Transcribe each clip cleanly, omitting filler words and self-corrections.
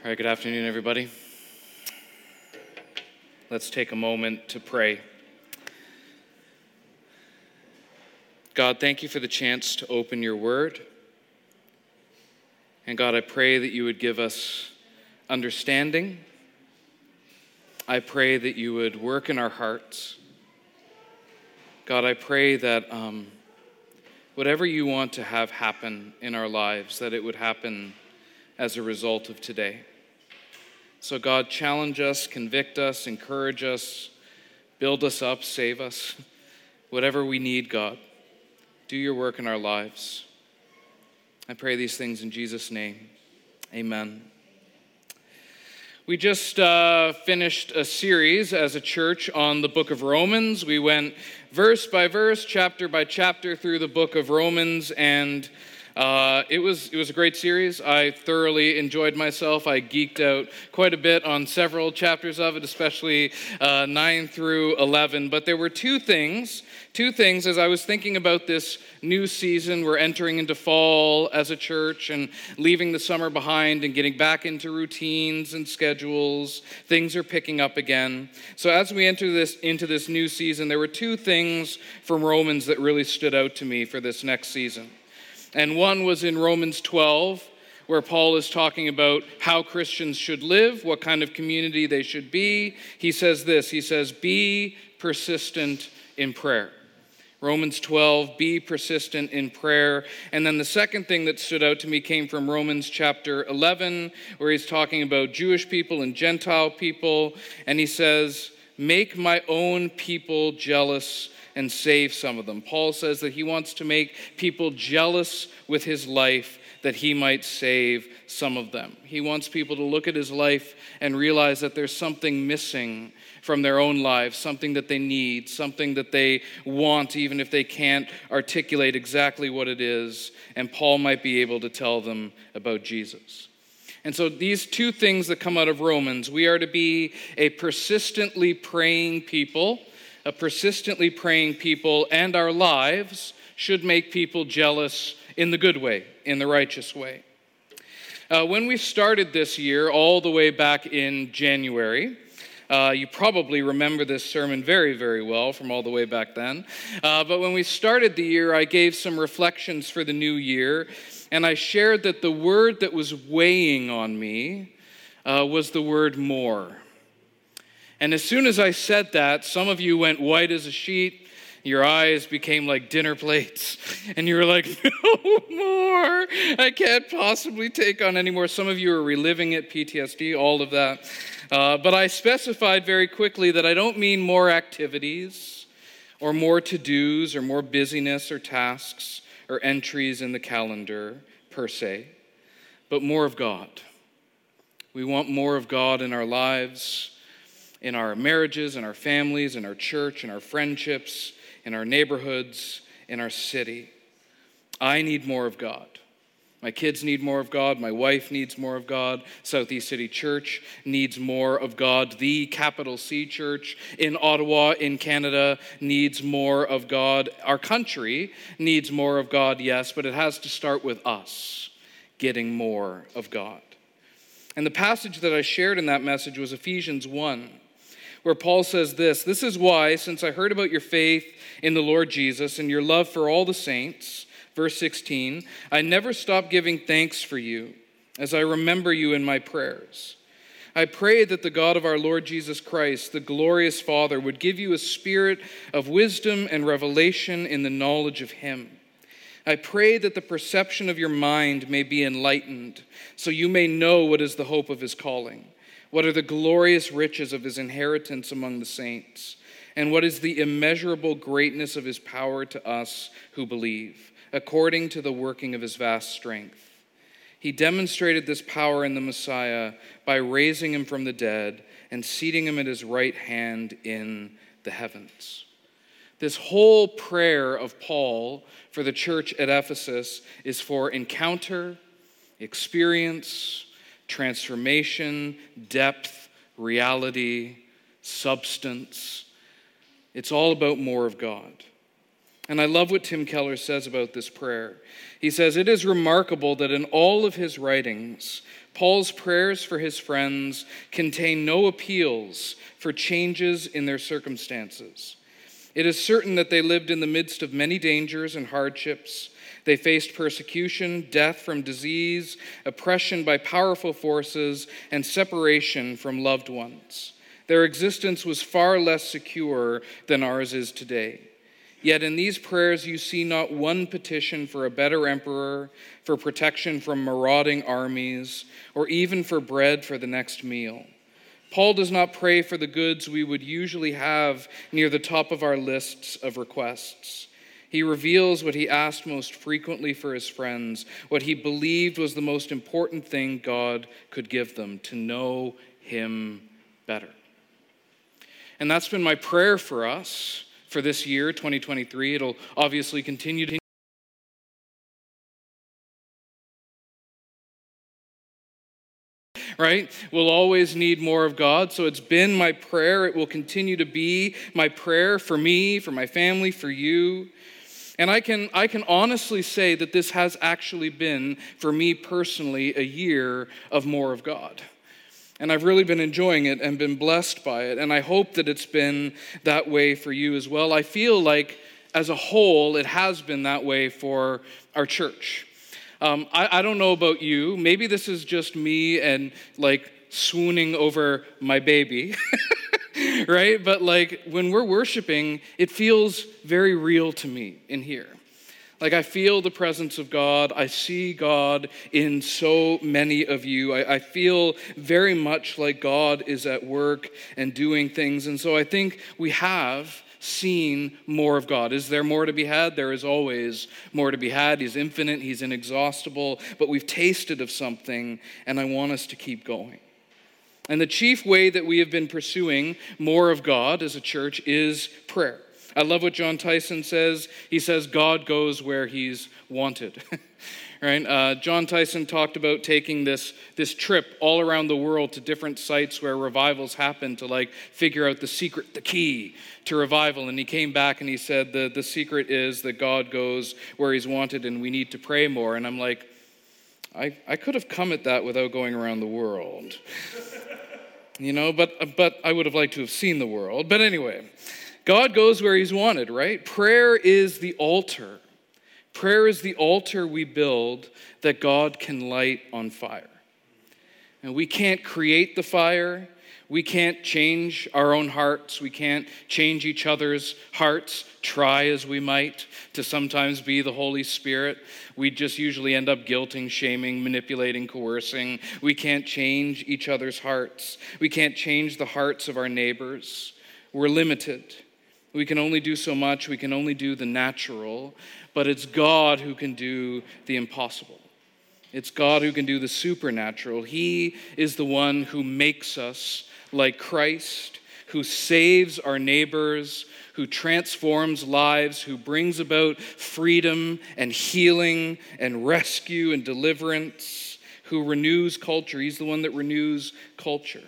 All right, good afternoon, everybody. Let's take a moment to pray. God, thank you for the chance to open your word. And God, I pray that you would give us understanding. I pray that you would work in our hearts. God, I pray that whatever you want to have happen in our lives, that it would happen as a result of today. So God, challenge us, convict us, encourage us, build us up, save us. Whatever we need, God, do your work in our lives. I pray these things in Jesus' name. Amen. We just finished a series as a church on the book of Romans. We went verse by verse, chapter by chapter through the book of Romans, and it was a great series. I thoroughly enjoyed myself. I geeked out quite a bit on several chapters of it, especially 9 through 11. But there were two things as I was thinking about this new season. We're entering into fall as a church and leaving the summer behind and getting back into routines and schedules. Things are picking up again. So as we enter into this new season, there were two things from Romans that really stood out to me for this next season. And one was in Romans 12, where Paul is talking about how Christians should live, what kind of community they should be. He says this, he says, be persistent in prayer. Romans 12, be persistent in prayer. And then the second thing that stood out to me came from Romans chapter 11, where he's talking about Jewish people and Gentile people. And he says, make my own people jealous and save some of them. Paul says that he wants to make people jealous with his life that he might save some of them. He wants people to look at his life and realize that there's something missing from their own lives, something that they need, something that they want, even if they can't articulate exactly what it is. And Paul might be able to tell them about Jesus. And so these two things that come out of Romans, we are to be a persistently praying people, and our lives should make people jealous in the good way, in the righteous way. When we started this year, all the way back in January, you probably remember this sermon very, very well from all the way back then. But when we started the year, I gave some reflections for the new year, and I shared that the word that was weighing on me was the word more. And as soon as I said that, some of you went white as a sheet. Your eyes became like dinner plates. And you were like, no more. I can't possibly take on anymore. Some of you are reliving it, PTSD, all of that. But I specified very quickly that I don't mean more activities or more to-dos or more busyness or tasks or entries in the calendar per se, but more of God. We want more of God in our lives, in our marriages, in our families, in our church, in our friendships, in our neighborhoods, in our city. I need more of God. My kids need more of God. My wife needs more of God. Southeast City Church needs more of God. The capital C Church in Ottawa, in Canada, needs more of God. Our country needs more of God, yes, but it has to start with us getting more of God. And the passage that I shared in that message was Ephesians 1. Where Paul says this is why, since I heard about your faith in the Lord Jesus and your love for all the saints, verse 16, I never stop giving thanks for you as I remember you in my prayers. I pray that the God of our Lord Jesus Christ, the glorious Father, would give you a spirit of wisdom and revelation in the knowledge of him. I pray that the perception of your mind may be enlightened, so you may know what is the hope of his calling. What are the glorious riches of his inheritance among the saints? And what is the immeasurable greatness of his power to us who believe, according to the working of his vast strength? He demonstrated this power in the Messiah by raising him from the dead and seating him at his right hand in the heavens. This whole prayer of Paul for the church at Ephesus is for encounter, experience, transformation, depth, reality, substance. It's all about more of God. And I love what Tim Keller says about this prayer. He says, "It is remarkable that in all of his writings, Paul's prayers for his friends contain no appeals for changes in their circumstances. It is certain that they lived in the midst of many dangers and hardships. They faced persecution, death from disease, oppression by powerful forces, and separation from loved ones. Their existence was far less secure than ours is today. Yet in these prayers you see not one petition for a better emperor, for protection from marauding armies, or even for bread for the next meal. Paul does not pray for the goods we would usually have near the top of our lists of requests. He reveals what he asked most frequently for his friends, what he believed was the most important thing God could give them, to know him better." And that's been my prayer for us for this year, 2023. It'll obviously continue to right? We'll always need more of God. So it's been my prayer. It will continue to be my prayer for me, for my family, for you. And I can honestly say that this has actually been, for me personally, a year of more of God. And I've really been enjoying it and been blessed by it. And I hope that it's been that way for you as well. I feel like, as a whole, it has been that way for our church. I don't know about you. Maybe this is just me and like swooning over my baby, right? But like when we're worshiping, it feels very real to me in here. Like I feel the presence of God. I see God in so many of you. I feel very much like God is at work and doing things. And so I think we have seen more of God. Is there more to be had? There is always more to be had. He's infinite, he's inexhaustible, but we've tasted of something, and I want us to keep going. And the chief way that we have been pursuing more of God as a church is prayer. I love what John Tyson says. He says, God goes where he's wanted. Right? John Tyson talked about taking this trip all around the world to different sites where revivals happen to like figure out the secret, the key to revival. And he came back and he said, the secret is that God goes where he's wanted and we need to pray more. And I'm like, I could have come at that without going around the world. You know, but I would have liked to have seen the world. But anyway, God goes where he's wanted, right? Prayer is the altar. Prayer is the altar we build that God can light on fire. And we can't create the fire. We can't change our own hearts. We can't change each other's hearts, try as we might to sometimes be the Holy Spirit. We just usually end up guilting, shaming, manipulating, coercing. We can't change each other's hearts. We can't change the hearts of our neighbors. We're limited. We can only do so much. We can only do the natural. But it's God who can do the impossible. It's God who can do the supernatural. He is the one who makes us like Christ, who saves our neighbors, who transforms lives, who brings about freedom and healing and rescue and deliverance, who renews culture. He's the one that renews culture.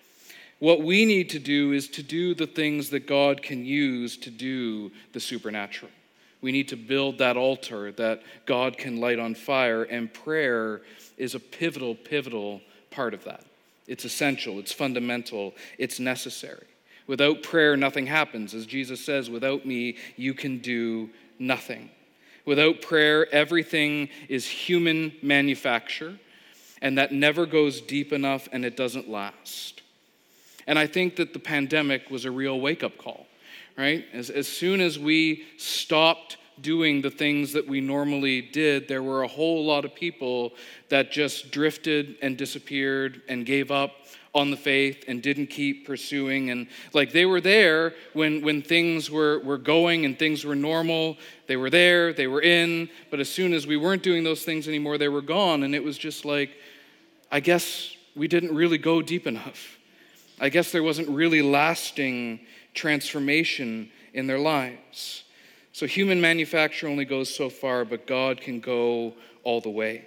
What we need to do is to do the things that God can use to do the supernatural. We need to build that altar that God can light on fire, and prayer is a pivotal part of that. It's essential, it's fundamental, it's necessary. Without prayer, nothing happens. As Jesus says, without me, you can do nothing. Without prayer, everything is human manufacture, and that never goes deep enough, and it doesn't last. And I think that the pandemic was a real wake-up call, right? As soon as we stopped doing the things that we normally did, there were a whole lot of people that just drifted and disappeared and gave up on the faith and didn't keep pursuing. And like they were there when things were going and things were normal. They were there, they were in, but as soon as we weren't doing those things anymore, they were gone. And it was just like, I guess we didn't really go deep enough. I guess there wasn't really lasting transformation in their lives. So human manufacture only goes so far, but God can go all the way.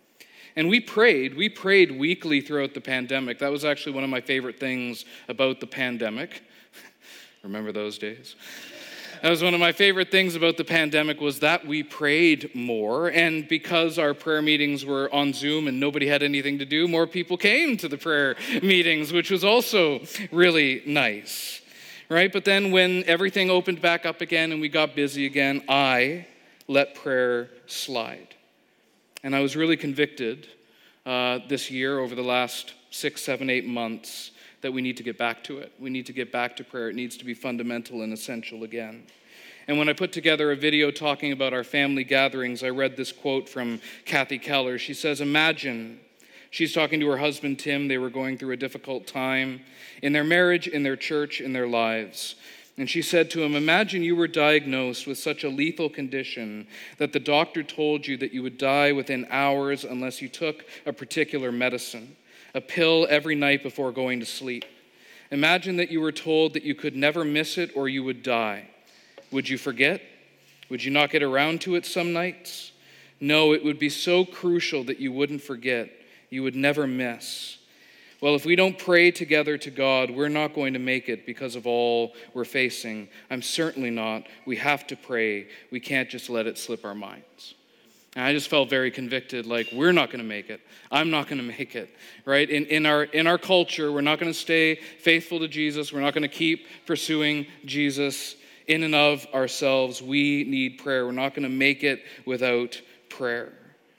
And we prayed weekly throughout the pandemic. That was actually one of my favorite things about the pandemic. Remember those days? That was one of my favorite things about the pandemic was that we prayed more. And because our prayer meetings were on Zoom and nobody had anything to do, more people came to the prayer meetings, which was also really nice, right? But then when everything opened back up again and we got busy again, I let prayer slide. And I was really convicted this year over the last 6, 7, 8 months that we need to get back to it. We need to get back to prayer. It needs to be fundamental and essential again. And when I put together a video talking about our family gatherings, I read this quote from Kathy Keller. She says, imagine, she's talking to her husband, Tim. They were going through a difficult time in their marriage, in their church, in their lives. And she said to him, imagine you were diagnosed with such a lethal condition that the doctor told you that you would die within hours unless you took a particular medicine, a pill every night before going to sleep. Imagine that you were told that you could never miss it or you would die. Would you forget? Would you not get around to it some nights? No, it would be so crucial that you wouldn't forget. You would never miss. Well, if we don't pray together to God, we're not going to make it because of all we're facing. I'm certainly not. We have to pray. We can't just let it slip our minds. And I just felt very convicted, like we're not going to make it. I'm not going to make it, right? In our culture, we're not going to stay faithful to Jesus. We're not going to keep pursuing Jesus in and of ourselves. We need prayer. We're not going to make it without prayer.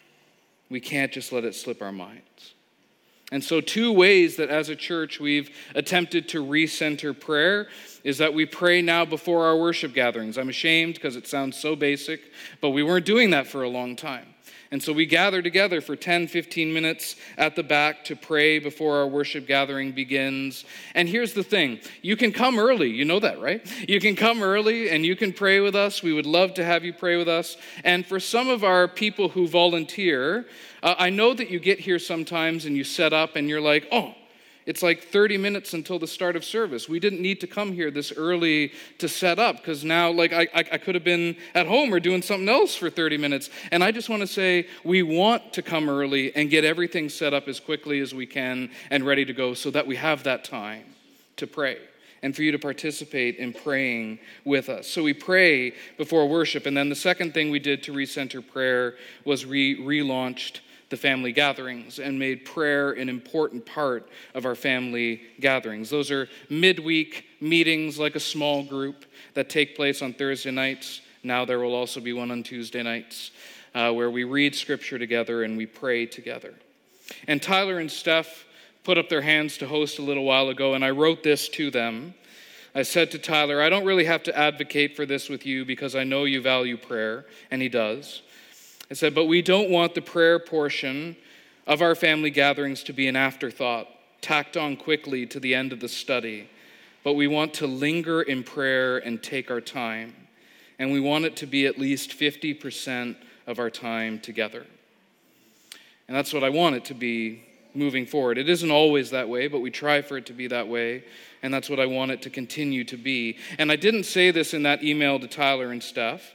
We can't just let it slip our minds. And so 2 ways that as a church we've attempted to recenter prayer is that we pray now before our worship gatherings. I'm ashamed because it sounds so basic, but we weren't doing that for a long time. And so we gather together for 10, 15 minutes at the back to pray before our worship gathering begins. And here's the thing. You can come early. You know that, right? You can come early and you can pray with us. We would love to have you pray with us. And for some of our people who volunteer, I know that you get here sometimes and you set up and you're like, oh, it's like 30 minutes until the start of service. We didn't need to come here this early to set up because now like I could have been at home or doing something else for 30 minutes. And I just want to say we want to come early and get everything set up as quickly as we can and ready to go so that we have that time to pray and for you to participate in praying with us. So we pray before worship. And then the second thing we did to recenter prayer was relaunched the family gatherings and made prayer an important part of our family gatherings. Those are midweek meetings like a small group that take place on Thursday nights. Now there will also be one on Tuesday nights where we read scripture together and we pray together. And Tyler and Steph put up their hands to host a little while ago, and I wrote this to them. I said to Tyler, I don't really have to advocate for this with you because I know you value prayer, and he does. I said, but we don't want the prayer portion of our family gatherings to be an afterthought, tacked on quickly to the end of the study. But we want to linger in prayer and take our time. And we want it to be at least 50% of our time together. And that's what I want it to be moving forward. It isn't always that way, but we try for it to be that way. And that's what I want it to continue to be. And I didn't say this in that email to Tyler and Steph.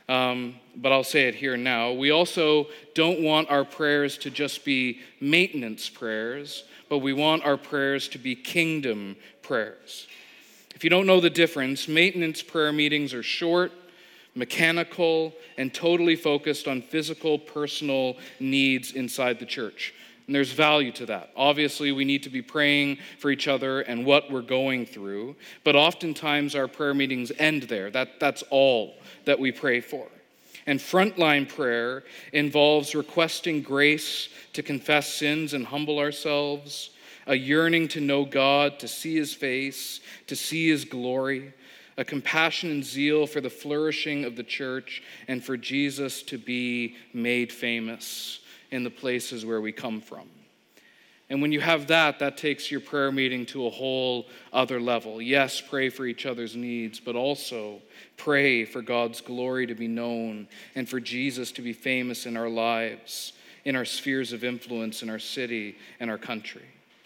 But I'll say it here now. We also don't want our prayers to just be maintenance prayers, but we want our prayers to be kingdom prayers. If you don't know the difference, maintenance prayer meetings are short, mechanical, and totally focused on physical, personal needs inside the church. And there's value to that. Obviously, we need to be praying for each other and what we're going through, but oftentimes our prayer meetings end there. That's all that we pray for. And frontline prayer involves requesting grace to confess sins and humble ourselves, a yearning to know God, to see his face, to see his glory, a compassion and zeal for the flourishing of the church and for Jesus to be made famous in the places where we come from. And when you have that, that takes your prayer meeting to a whole other level. Yes, pray for each other's needs, but also pray for God's glory to be known and for Jesus to be famous in our lives, in our spheres of influence, in our city and our country.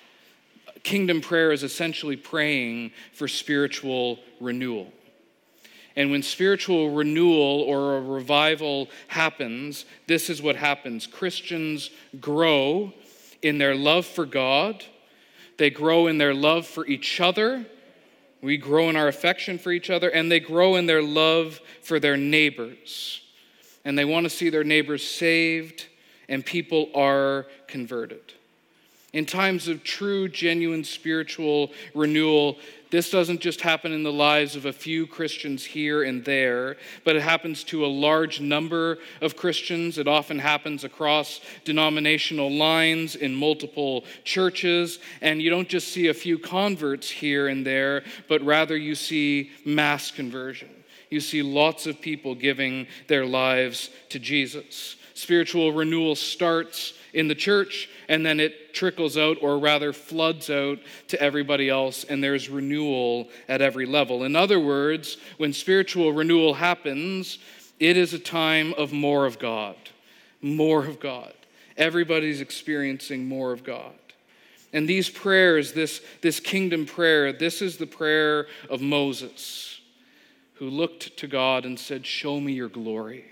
Kingdom prayer is essentially praying for spiritual renewal. And when spiritual renewal or a revival happens, this is what happens. Christians grow in their love for God. They grow in their love for each other. We grow in our affection for each other, and they grow in their love for their neighbors. And they want to see their neighbors saved, and people are converted. In times of true, genuine spiritual renewal, this doesn't just happen in the lives of a few Christians here and there, but it happens to a large number of Christians. It often happens across denominational lines in multiple churches, and you don't just see a few converts here and there, but rather you see mass conversion. You see lots of people giving their lives to Jesus. Spiritual renewal starts in the church, and then it trickles out, or rather floods out to everybody else, and there's renewal at every level. In other words, when spiritual renewal happens, it is a time of more of God. More of God. Everybody's experiencing more of God. And these prayers, this kingdom prayer, this is the prayer of Moses, who looked to God and said, "Show me your glory.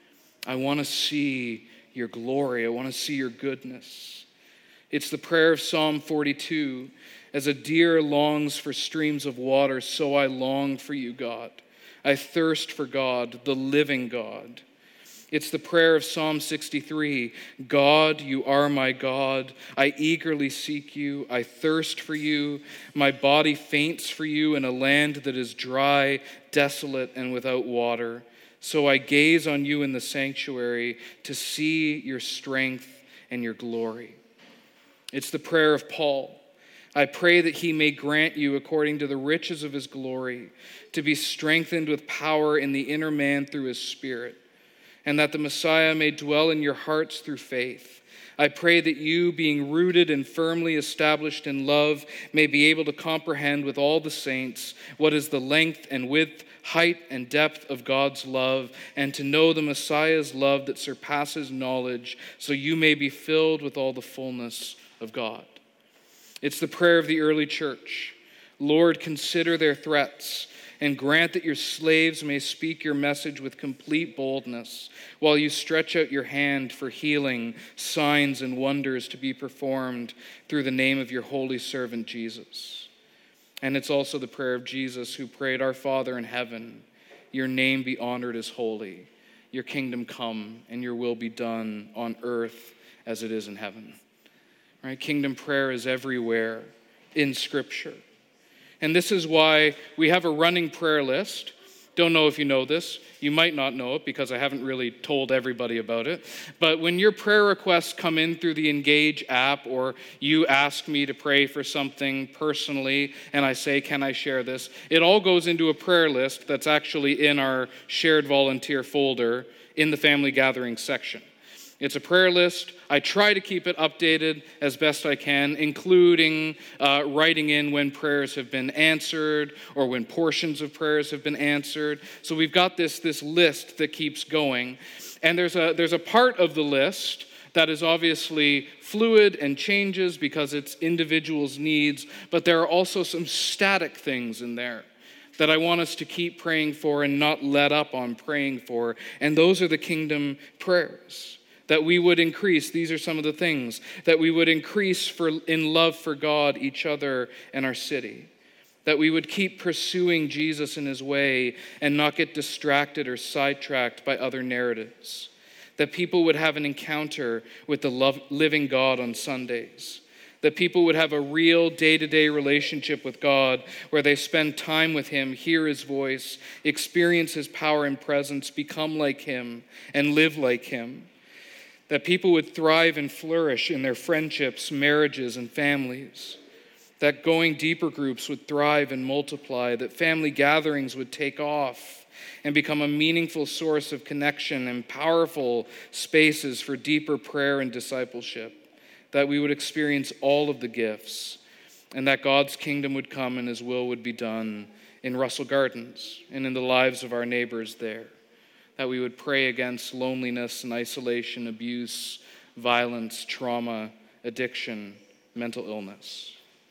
I want to see your glory. I want to see your goodness." It's the prayer of Psalm 42. As a deer longs for streams of water, so I long for you, God. I thirst for God, the living God. It's the prayer of Psalm 63. God, you are my God. I eagerly seek you. I thirst for you. My body faints for you in a land that is dry, desolate, and without water. So I gaze on you in the sanctuary to see your strength and your glory. It's the prayer of Paul. I pray that he may grant you, according to the riches of his glory, to be strengthened with power in the inner man through his Spirit, and that the Messiah may dwell in your hearts through faith. I pray that you, being rooted and firmly established in love, may be able to comprehend with all the saints what is the length and width, height and depth of God's love, and to know the Messiah's love that surpasses knowledge, so you may be filled with all the fullness of God. It's the prayer of the early church. Lord, consider their threats, and grant that your slaves may speak your message with complete boldness, while you stretch out your hand for healing, signs, and wonders to be performed through the name of your holy servant Jesus. And it's also the prayer of Jesus, who prayed, Our Father in heaven, your name be honored as holy, your kingdom come, and your will be done on earth as it is in heaven. Right? Kingdom prayer is everywhere in Scripture. And this is why we have a running prayer list. Don't know if you know this. You might not know it because I haven't really told everybody about it. But when your prayer requests come in through the Engage app, or you ask me to pray for something personally and I say, can I share this? It all goes into a prayer list that's actually in our shared volunteer folder in the family gathering section. It's a prayer list. I try to keep it updated as best I can, including writing in when prayers have been answered or when portions of prayers have been answered. So we've got this list that keeps going. And there's a part of the list that is obviously fluid and changes because it's individuals' needs, but there are also some static things in there that I want us to keep praying for and not let up on praying for. And those are the kingdom prayers. That we would increase, these are some of the things, that we would increase in love for God, each other, and our city. That we would keep pursuing Jesus in his way and not get distracted or sidetracked by other narratives. That people would have an encounter with the living God on Sundays. That people would have a real day-to-day relationship with God where they spend time with him, hear his voice, experience his power and presence, become like him, and live like him. That people would thrive and flourish in their friendships, marriages, and families. That going deeper groups would thrive and multiply. That family gatherings would take off and become a meaningful source of connection and powerful spaces for deeper prayer and discipleship. That we would experience all of the gifts, and that God's kingdom would come and his will would be done in Russell Gardens and in the lives of our neighbors there. That we would pray against loneliness and isolation, abuse, violence, trauma, addiction, mental illness.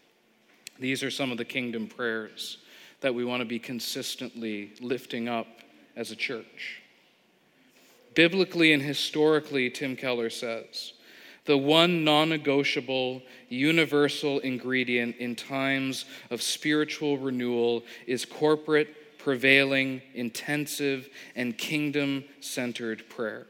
These are some of the kingdom prayers that we want to be consistently lifting up as a church. Biblically and historically, Tim Keller says, The one non-negotiable, universal ingredient in times of spiritual renewal is corporate, prevailing, intensive, and kingdom-centered prayer.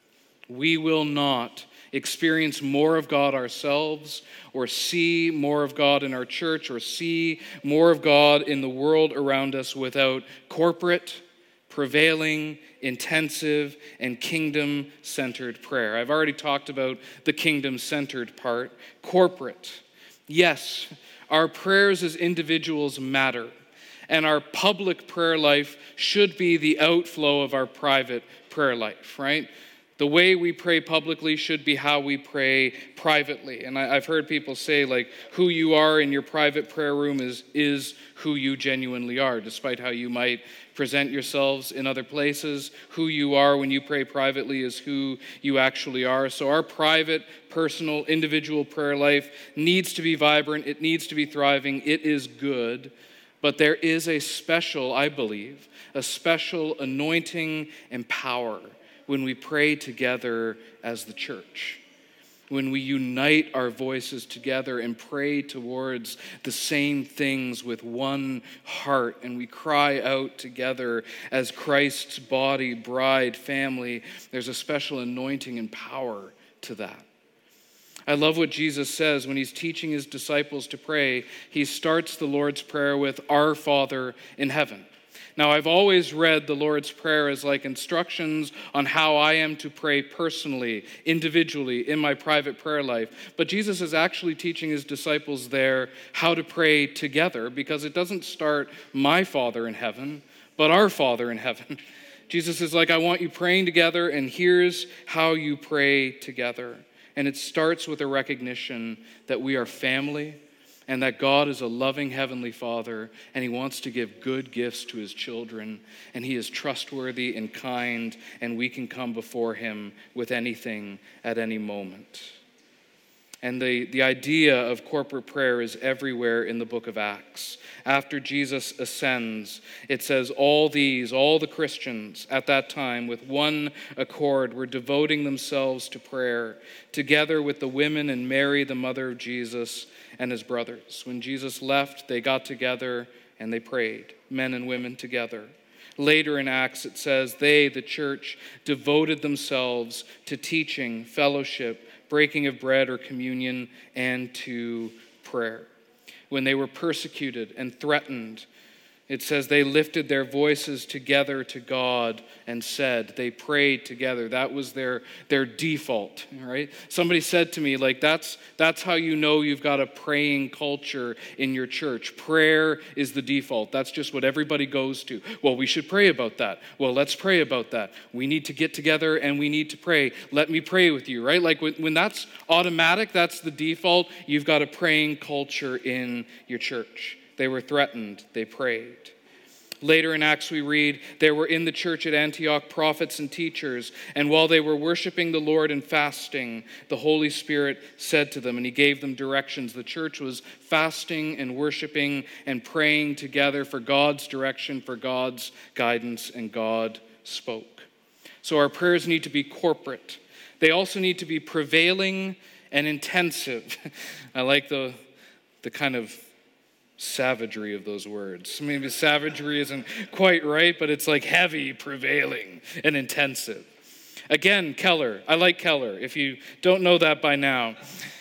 We will not experience more of God ourselves, or see more of God in our church, or see more of God in the world around us without corporate, prevailing, intensive, and kingdom-centered prayer. I've already talked about the kingdom-centered part. Corporate. Yes, our prayers as individuals matter, and our public prayer life should be the outflow of our private prayer life, right? The way we pray publicly should be how we pray privately. And I've heard people say, like, who you are in your private prayer room is who you genuinely are, despite how you might present yourselves in other places. Who you are when you pray privately is who you actually are. So our private, personal, individual prayer life needs to be vibrant. It needs to be thriving. It is good. But there is a special, I believe, a special anointing and power when we pray together as the church, when we unite our voices together and pray towards the same things with one heart, and we cry out together as Christ's body, bride, family. There's a special anointing and power to that. I love what Jesus says when he's teaching his disciples to pray. He starts the Lord's Prayer with, "Our Father in heaven." Now, I've always read the Lord's Prayer as like instructions on how I am to pray personally, individually, in my private prayer life. But Jesus is actually teaching his disciples there how to pray together, because it doesn't start my Father in heaven, but our Father in heaven. Jesus is like, I want you praying together, and here's how you pray together. And it starts with a recognition that we are family, and that God is a loving Heavenly Father, and he wants to give good gifts to his children, and he is trustworthy and kind, and we can come before him with anything at any moment. And the idea of corporate prayer is everywhere in the book of Acts. After Jesus ascends, it says all the Christians at that time with one accord were devoting themselves to prayer, together with the women and Mary, the mother of Jesus, and his brothers. When Jesus left, they got together and they prayed, men and women together. Later in Acts, it says they, the church, devoted themselves to teaching, fellowship, breaking of bread or communion, and to prayer. When they were persecuted and threatened, it says they lifted their voices together to God and said, they prayed together. That was their default, right? Somebody said to me, like, that's how you know you've got a praying culture in your church. Prayer is the default. That's just what everybody goes to. Well, we should pray about that. Well, let's pray about that. We need to get together and we need to pray. Let me pray with you, right? Like when that's automatic, that's the default. You've got a praying culture in your church. They were threatened. They prayed. Later in Acts we read, there were in the church at Antioch prophets and teachers, and while they were worshiping the Lord and fasting, the Holy Spirit said to them, and he gave them directions. The church was fasting and worshiping and praying together for God's direction, for God's guidance, and God spoke. So our prayers need to be corporate. They also need to be prevailing and intensive. I like the kind of savagery of those words. Maybe savagery isn't quite right, but it's like heavy, prevailing, and intensive. Again, Keller. I like Keller. If you don't know that by now,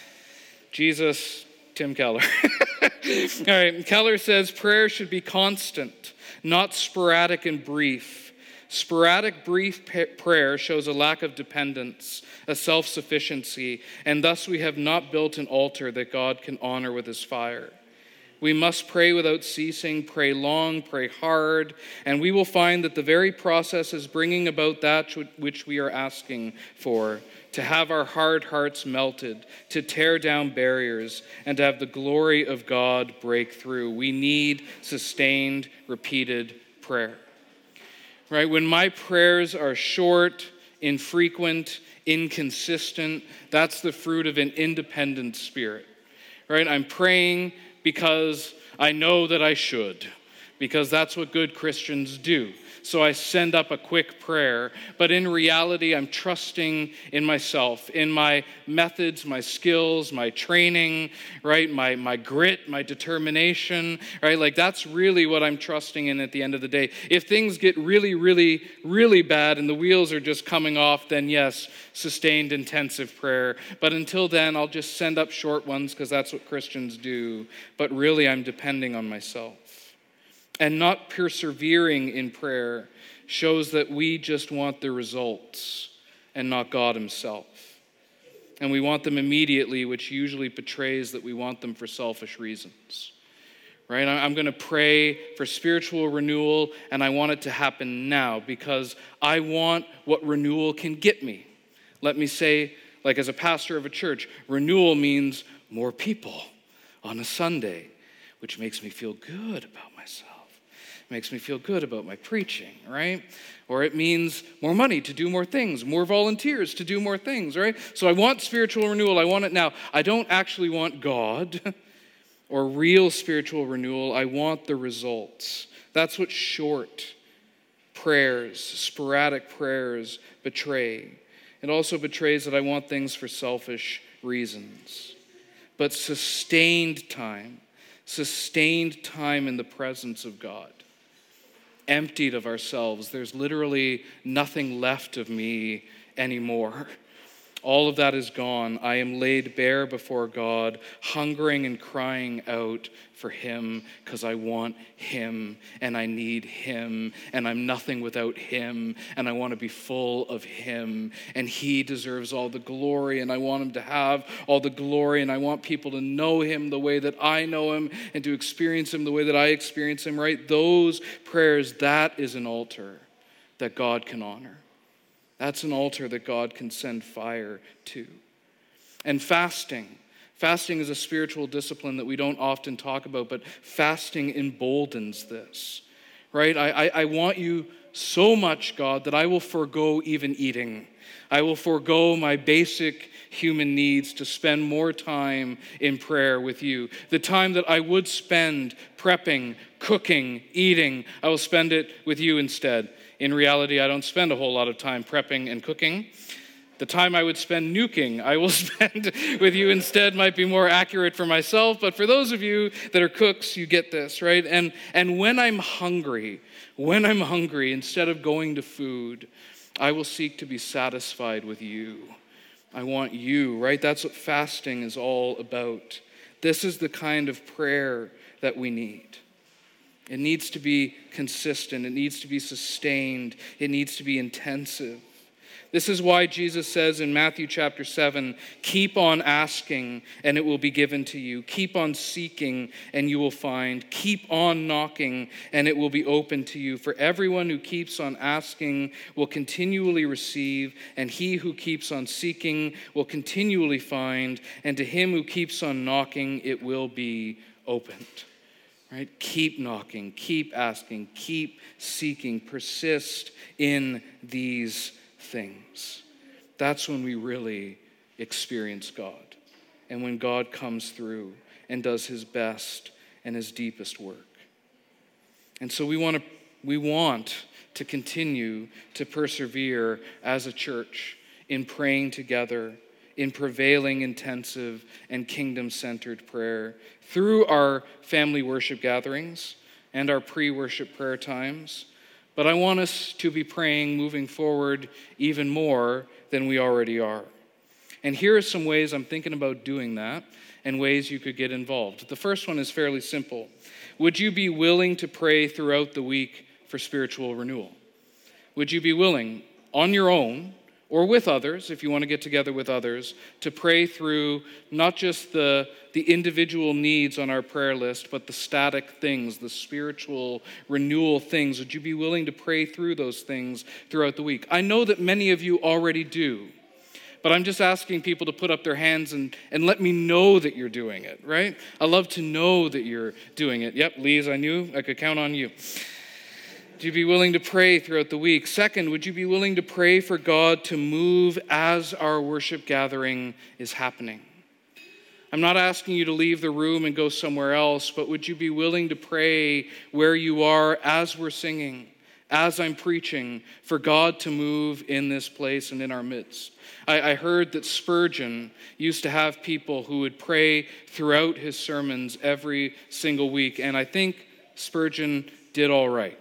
Tim Keller. All right, Keller says prayer should be constant, not sporadic and brief. Sporadic, brief prayer shows a lack of dependence, a self-sufficiency, and thus we have not built an altar that God can honor with his fire. We must pray without ceasing, pray long, pray hard, and we will find that the very process is bringing about that which we are asking for, to have our hard hearts melted, to tear down barriers, and to have the glory of God break through. We need sustained, repeated prayer. Right? When my prayers are short, infrequent, inconsistent, that's the fruit of an independent spirit. Right? I'm praying because I know that I should, because that's what good Christians do. so I send up a quick prayer. But in reality, I'm trusting in myself, in my methods, my skills, my training, right? My grit, my determination, right? Like that's really what I'm trusting in at the end of the day. If things get really, really, really bad and the wheels are just coming off, then yes, sustained intensive prayer. But until then, I'll just send up short ones because that's what Christians do. But really, I'm depending on myself. And not persevering in prayer shows that we just want the results and not God himself. And we want them immediately, which usually betrays that we want them for selfish reasons. Right? I'm going to pray for spiritual renewal, and I want it to happen now because I want what renewal can get me. Let me say, like as a pastor of a church, renewal means more people on a Sunday, which makes me feel good about myself. It makes me feel good about my preaching, right? Or it means more money to do more things, more volunteers to do more things, right? So I want spiritual renewal. I want it now. I don't actually want God or real spiritual renewal. I want the results. That's what short prayers, sporadic prayers betray. It also betrays that I want things for selfish reasons. But sustained time in the presence of God, emptied of ourselves. There's literally nothing left of me anymore. All of that is gone. I am laid bare before God, hungering and crying out for him because I want him and I need him and I'm nothing without him and I want to be full of him and he deserves all the glory and I want him to have all the glory and I want people to know him the way that I know him and to experience him the way that I experience him, right? Those prayers, that is an altar that God can honor. That's an altar that God can send fire to. And fasting. Fasting is a spiritual discipline that we don't often talk about, but fasting emboldens this, right? I want you so much, God, that I will forego even eating. I will forego my basic human needs to spend more time in prayer with you. The time that I would spend prepping, cooking, eating, I will spend it with you instead. In reality, I don't spend a whole lot of time prepping and cooking. The time I would spend nuking, I will spend with you instead might be more accurate for myself, but for those of you that are cooks, you get this, right? And when I'm hungry, instead of going to food, I will seek to be satisfied with you. I want you, right? That's what fasting is all about. This is the kind of prayer that we need. It needs to be consistent. It needs to be sustained. It needs to be intensive. This is why Jesus says in Matthew chapter 7, keep on asking and it will be given to you. Keep on seeking and you will find. Keep on knocking and it will be open to you. For everyone who keeps on asking will continually receive, and he who keeps on seeking will continually find, and to him who keeps on knocking it will be opened. Right? Keep knocking, keep asking, keep seeking, persist in these things. That's when we really experience God and when God comes through and does his best and his deepest work. And so we want to continue to persevere as a church in praying together, in prevailing intensive and kingdom-centered prayer through our family worship gatherings and our pre-worship prayer times. But I want us to be praying moving forward even more than we already are. And here are some ways I'm thinking about doing that and ways you could get involved. The first one is fairly simple. Would you be willing to pray throughout the week for spiritual renewal? Would you be willing on your own or with others, if you want to get together with others, to pray through not just the individual needs on our prayer list, but the static things, the spiritual renewal things? Would you be willing to pray through those things throughout the week? I know that many of you already do, but I'm just asking people to put up their hands and let me know that you're doing it, right? I love to know that you're doing it. Yep, Lise, I knew I could count on you. Would you be willing to pray throughout the week? Second, would you be willing to pray for God to move as our worship gathering is happening? I'm not asking you to leave the room and go somewhere else, but would you be willing to pray where you are as we're singing, as I'm preaching for God to move in this place and in our midst. I heard that Spurgeon used to have people who would pray throughout his sermons every single week, and I think Spurgeon did all right.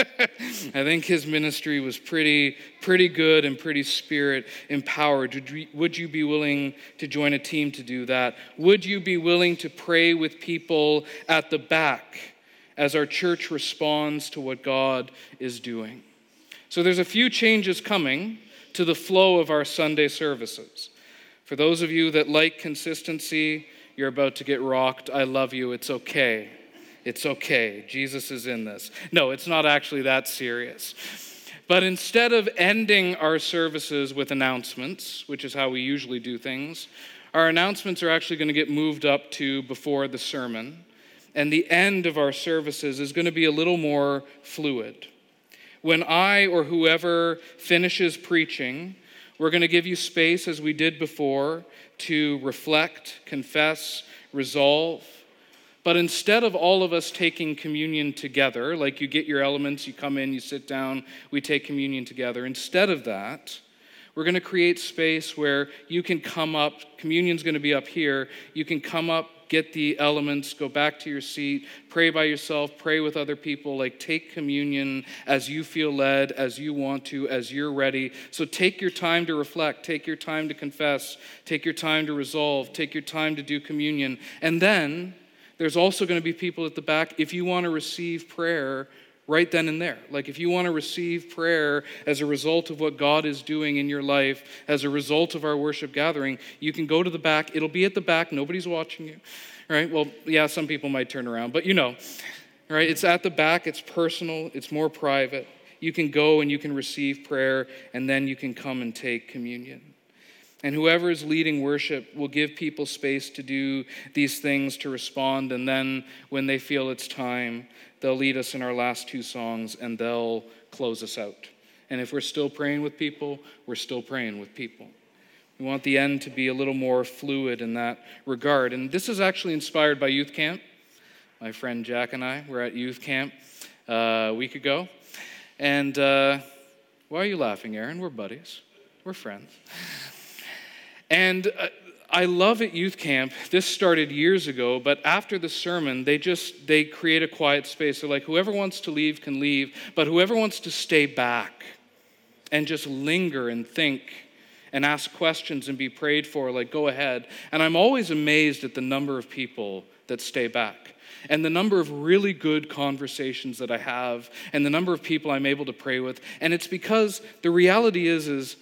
I think his ministry was pretty good and pretty spirit empowered. Would you be willing to join a team to do that? Would you be willing to pray with people at the back as our church responds to what God is doing? So there's a few changes coming to the flow of our Sunday services. For those of you that like consistency, you're about to get rocked. I love you. It's okay. It's okay. Jesus is in this. No, it's not actually that serious. But instead of ending our services with announcements, which is how we usually do things, our announcements are actually going to get moved up to before the sermon. And the end of our services is going to be a little more fluid. When I or whoever finishes preaching, we're going to give you space, as we did before, to reflect, confess, resolve. But instead of all of us taking communion together, like you get your elements, you come in, you sit down, we take communion together, instead of that, we're going to create space where you can come up. Communion's going to be up here. You can come up, get the elements, go back to your seat, pray by yourself, pray with other people, like take communion as you feel led, as you want to, as you're ready. So take your time to reflect, take your time to confess, take your time to resolve, take your time to do communion. And then there's also going to be people at the back, if you want to receive prayer right then and there. Like if you want to receive prayer as a result of what God is doing in your life, as a result of our worship gathering, you can go to the back. It'll be at the back. Nobody's watching you, right? Well, yeah, some people might turn around, but you know, right? It's at the back. It's personal. It's more private. You can go and you can receive prayer, and then you can come and take communion. And whoever is leading worship will give people space to do these things, to respond, and then when they feel it's time, they'll lead us in our last two songs, and they'll close us out. And if we're still praying with people, we're still praying with people. We want the end to be a little more fluid in that regard. And this is actually inspired by youth camp. My friend Jack and I were at youth camp a week ago. And why are you laughing, Aaron? We're buddies. We're friends. And I love at youth camp, this started years ago, but after the sermon, they create a quiet space. They're like, whoever wants to leave can leave, but whoever wants to stay back and just linger and think and ask questions and be prayed for, like, go ahead. And I'm always amazed at the number of people that stay back and the number of really good conversations that I have and the number of people I'm able to pray with. And it's because the reality is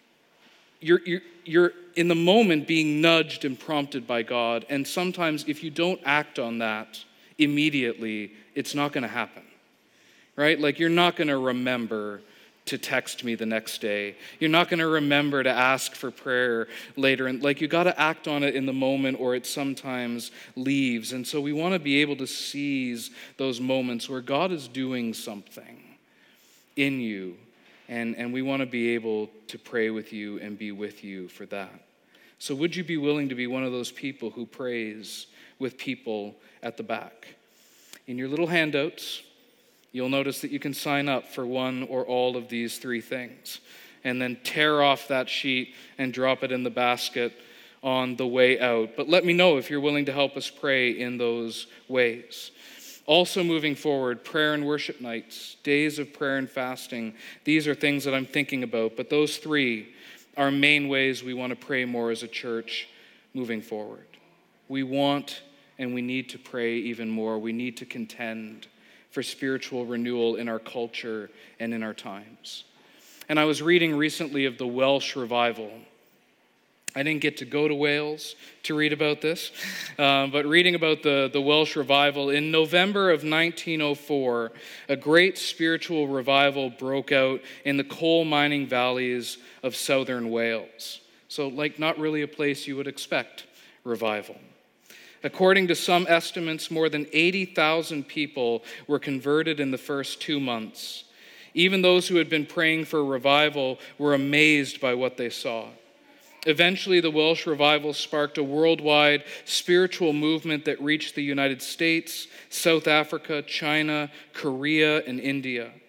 you're in the moment being nudged and prompted by God. And sometimes if you don't act on that immediately, it's not going to happen, right? Like you're not going to remember to text me the next day. You're not going to remember to ask for prayer later. And like you got to act on it in the moment, or it sometimes leaves. And so we want to be able to seize those moments where God is doing something in you. And we want to be able to pray with you and be with you for that. So would you be willing to be one of those people who prays with people at the back? In your little handouts, you'll notice that you can sign up for one or all of these three things and then tear off that sheet and drop it in the basket on the way out. But let me know if you're willing to help us pray in those ways. Also moving forward, prayer and worship nights, days of prayer and fasting. These are things that I'm thinking about, but those three are main ways we want to pray more as a church moving forward. We want and we need to pray even more. We need to contend for spiritual renewal in our culture and in our times. And I was reading recently of the Welsh revival. I didn't get to go to Wales to read about this, but reading about the Welsh revival, in November of 1904, a great spiritual revival broke out in the coal mining valleys of southern Wales. So, like, not really a place you would expect revival. According to some estimates, more than 80,000 people were converted in the first 2 months. Even those who had been praying for revival were amazed by what they saw. Eventually, the Welsh revival sparked a worldwide spiritual movement that reached the United States, South Africa, China, Korea, and India.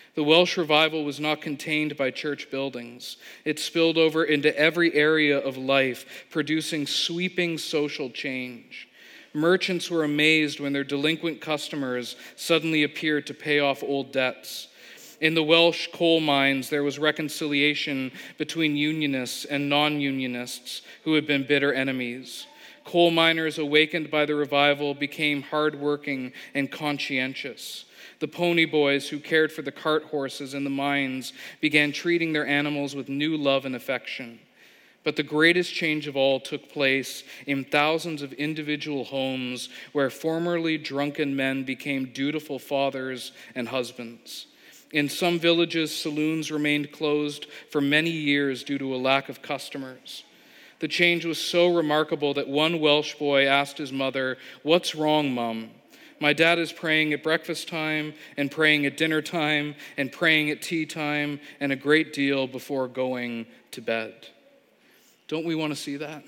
The Welsh revival was not contained by church buildings. It spilled over into every area of life, producing sweeping social change. Merchants were amazed when their delinquent customers suddenly appeared to pay off old debts. In the Welsh coal mines, there was reconciliation between unionists and non-unionists who had been bitter enemies. Coal miners, awakened by the revival, became hardworking and conscientious. The pony boys who cared for the cart horses in the mines began treating their animals with new love and affection. But the greatest change of all took place in thousands of individual homes where formerly drunken men became dutiful fathers and husbands. In some villages, saloons remained closed for many years due to a lack of customers. The change was so remarkable that one Welsh boy asked his mother, "What's wrong, Mum? My dad is praying at breakfast time and praying at dinner time and praying at tea time and a great deal before going to bed." Don't we want to see that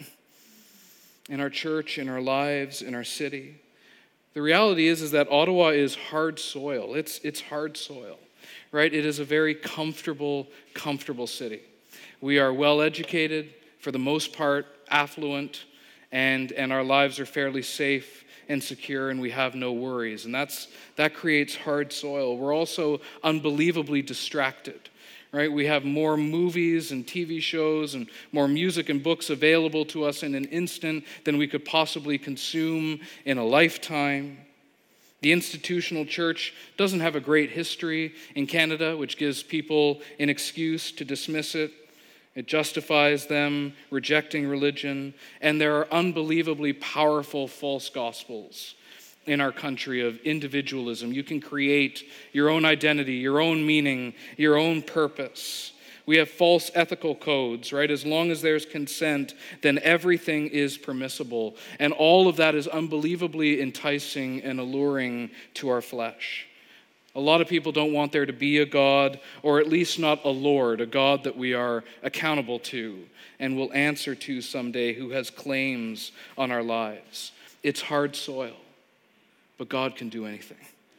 in our church, in our lives, in our city? The reality is that Ottawa is hard soil. It's hard soil, right? It is a very comfortable city. We are well educated, for the most part, affluent, and our lives are fairly safe and secure, and we have no worries. And that creates hard soil. We're also unbelievably distracted, right? We have more movies and TV shows and more music and books available to us in an instant than we could possibly consume in a lifetime. The institutional church doesn't have a great history in Canada, which gives people an excuse to dismiss it. It justifies them rejecting religion, and there are unbelievably powerful false gospels in our country of individualism. You can create your own identity, your own meaning, your own purpose. We have false ethical codes, right? As long as there's consent, then everything is permissible, and all of that is unbelievably enticing and alluring to our flesh. A lot of people don't want there to be a God, or at least not a Lord, a God that we are accountable to and will answer to someday, who has claims on our lives. It's hard soil, but God can do anything.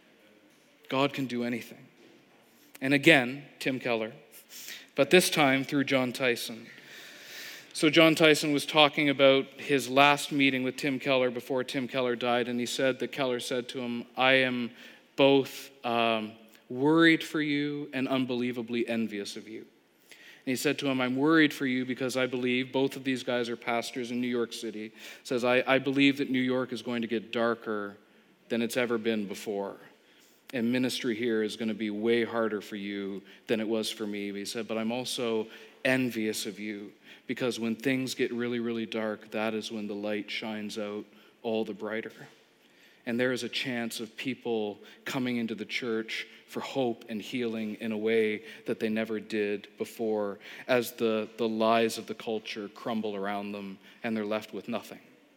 God can do anything. And again, Tim Keller, but this time through Jon Tyson. So Jon Tyson was talking about his last meeting with Tim Keller before Tim Keller died, and he said that Keller said to him, "I am both worried for you and unbelievably envious of you." And he said to him, "I'm worried for you because I believe," both of these guys are pastors in New York City, says, I believe that New York is going to get darker than it's ever been before. And ministry here is going to be way harder for you than it was for me." But he said, "But I'm also envious of you because when things get really, really dark, that is when the light shines out all the brighter. And there is a chance of people coming into the church for hope and healing in a way that they never did before, as the lies of the culture crumble around them and they're left with nothing."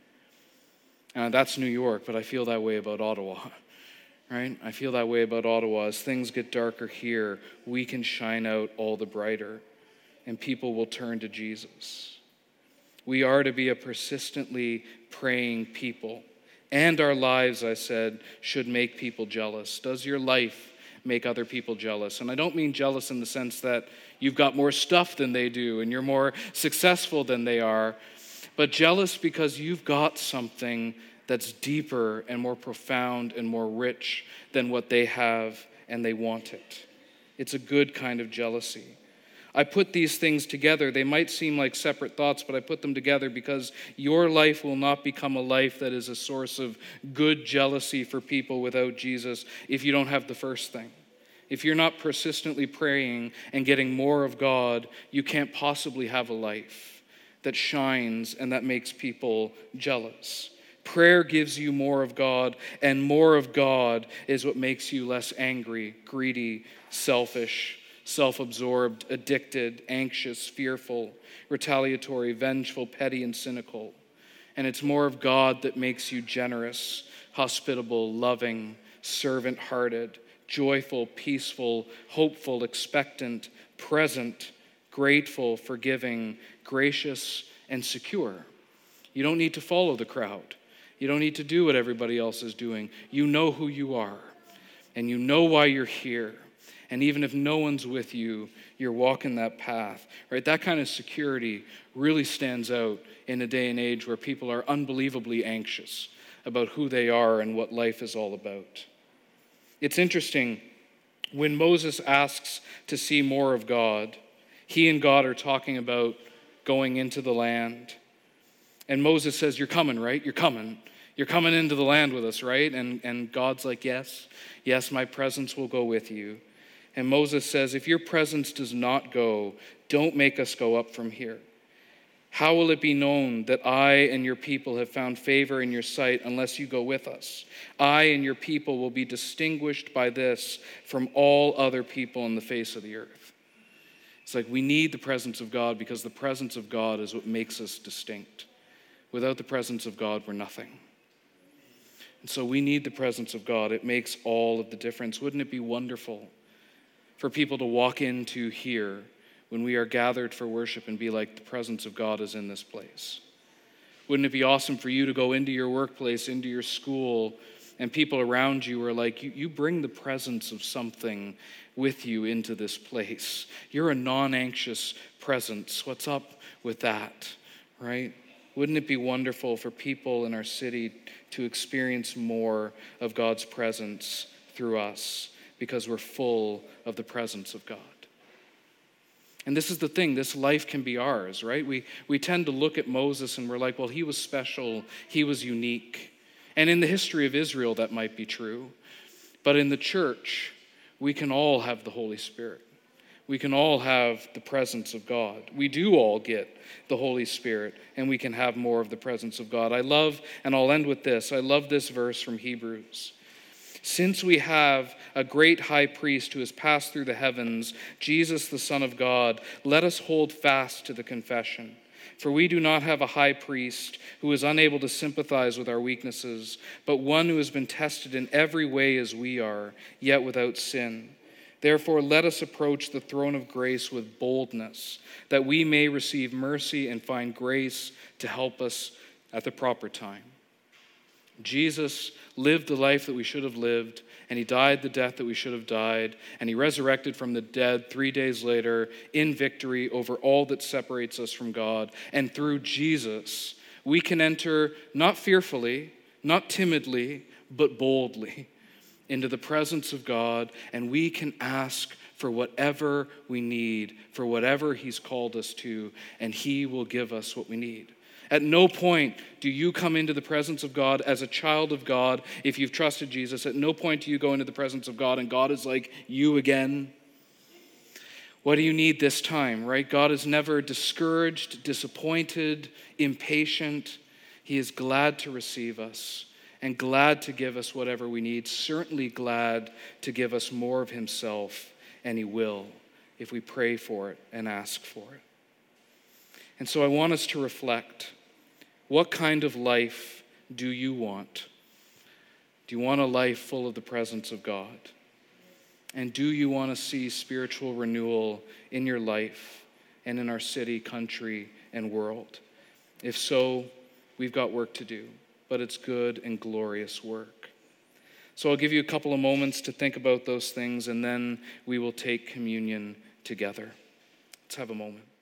That's New York, but I feel that way about Ottawa, right? I feel that way about Ottawa. As things get darker here, we can shine out all the brighter, and people will turn to Jesus. We are to be a persistently praying people. And our lives, I said, should make people jealous. Does your life make other people jealous? And I don't mean jealous in the sense that you've got more stuff than they do and you're more successful than they are, but jealous because you've got something that's deeper and more profound and more rich than what they have, and they want it. It's a good kind of jealousy. I put these things together. They might seem like separate thoughts, but I put them together because your life will not become a life that is a source of good jealousy for people without Jesus if you don't have the first thing. If you're not persistently praying and getting more of God, you can't possibly have a life that shines and that makes people jealous. Prayer gives you more of God, and more of God is what makes you less angry, greedy, selfish, self-absorbed, addicted, anxious, fearful, retaliatory, vengeful, petty, and cynical. And it's more of God that makes you generous, hospitable, loving, servant-hearted, joyful, peaceful, hopeful, expectant, present, grateful, forgiving, gracious, and secure. You don't need to follow the crowd. You don't need to do what everybody else is doing. You know who you are, and you know why you're here. And even if no one's with you, you're walking that path, right? That kind of security really stands out in a day and age where people are unbelievably anxious about who they are and what life is all about. It's interesting, when Moses asks to see more of God, he and God are talking about going into the land. And Moses says, "You're coming, right? You're coming. You're coming into the land with us, right?" And God's like, yes, my presence will go with you. And Moses says, "If your presence does not go, don't make us go up from here. How will it be known that I and your people have found favor in your sight unless you go with us? I and your people will be distinguished by this from all other people on the face of the earth." It's like we need the presence of God because the presence of God is what makes us distinct. Without the presence of God, we're nothing. And so we need the presence of God. It makes all of the difference. Wouldn't it be wonderful for people to walk into here when we are gathered for worship and be like, the presence of God is in this place? Wouldn't it be awesome for you to go into your workplace, into your school, and people around you are like, you bring the presence of something with you into this place. You're a non-anxious presence. What's up with that, right? Wouldn't it be wonderful for people in our city to experience more of God's presence through us because we're full of the presence of God? And this is the thing, this life can be ours, right? We tend to look at Moses and we're like, well, he was special, he was unique. And in the history of Israel, that might be true. But in the church, we can all have the Holy Spirit. We can all have the presence of God. We do all get the Holy Spirit, and we can have more of the presence of God. I love, and I'll end with this, I love this verse from Hebrews. Since we have a great high priest who has passed through the heavens, Jesus, the Son of God, let us hold fast to the confession. For we do not have a high priest who is unable to sympathize with our weaknesses, but one who has been tested in every way as we are, yet without sin. Therefore, let us approach the throne of grace with boldness, that we may receive mercy and find grace to help us at the proper time. Jesus lived the life that we should have lived, and he died the death that we should have died, and he resurrected from the dead 3 days later in victory over all that separates us from God. And through Jesus, we can enter not fearfully, not timidly, but boldly into the presence of God, and we can ask for whatever we need, for whatever he's called us to, and he will give us what we need. At no point do you come into the presence of God as a child of God if you've trusted Jesus. At no point do you go into the presence of God and God is like, you again? What do you need this time, right? God is never discouraged, disappointed, impatient. He is glad to receive us and glad to give us whatever we need, certainly glad to give us more of himself, and he will if we pray for it and ask for it. And so I want us to reflect. What kind of life do you want? Do you want a life full of the presence of God? And do you want to see spiritual renewal in your life and in our city, country, and world? If so, we've got work to do, but it's good and glorious work. So I'll give you a couple of moments to think about those things, and then we will take communion together. Let's have a moment.